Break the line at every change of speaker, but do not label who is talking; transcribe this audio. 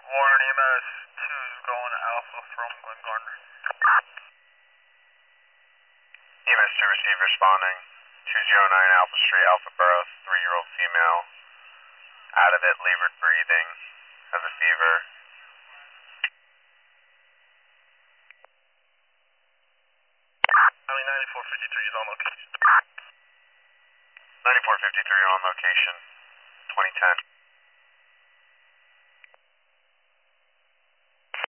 Warren EMS 2 is going Alpha from Glen Gardner.
EMS 2 receive responding. 209 Alpha Street, Alpha Borough, 3-year-old female. Out of it, labored breathing, has a fever.
County 9453 is on location.
9453 on location, 2010.